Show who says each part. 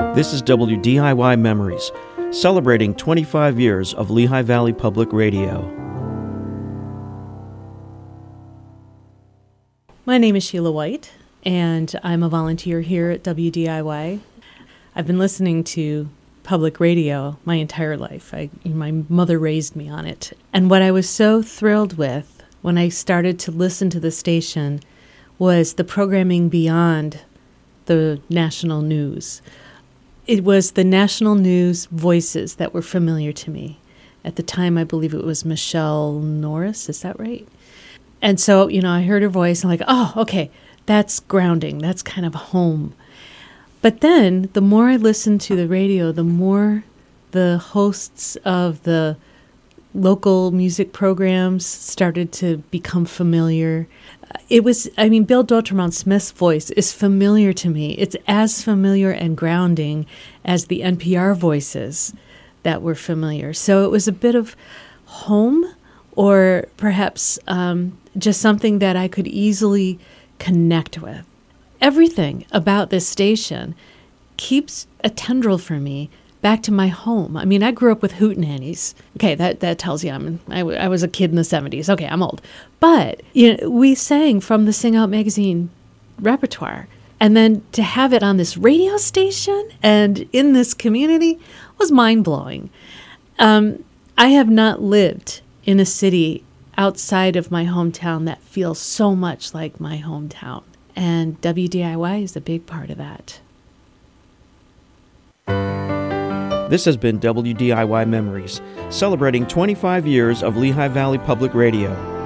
Speaker 1: This is WDIY Memories, celebrating 25 years of Lehigh Valley Public Radio.
Speaker 2: My name is Sheila White, and I'm a volunteer here at WDIY. I've been listening to public radio my entire life. My mother raised me on it. And what I was so thrilled with when I started to listen to the station was the programming beyond the national news. It was the national news voices that were familiar to me. At the time, I believe it was Michelle Norris. Is that right? And so, I heard her voice and I'm like, oh, okay, that's grounding. That's kind of home. But then the more I listened to the radio, the more the hosts of the local music programs started to become familiar. Bill Dotremont Smith's voice is familiar to me. It's as familiar and grounding as the NPR voices that were familiar. So it was a bit of home, or perhaps just something that I could easily connect with. Everything about this station keeps a tendril for me back to my home. I grew up with hootenannies. Okay, that tells you I was a kid in the 70s. Okay, I'm old. But we sang from the Sing Out magazine repertoire. And then to have it on this radio station and in this community was mind-blowing. I have not lived in a city outside of my hometown that feels so much like my hometown. And WDIY is a big part of that.
Speaker 1: This has been WDIY Memories, celebrating 25 years of Lehigh Valley Public Radio.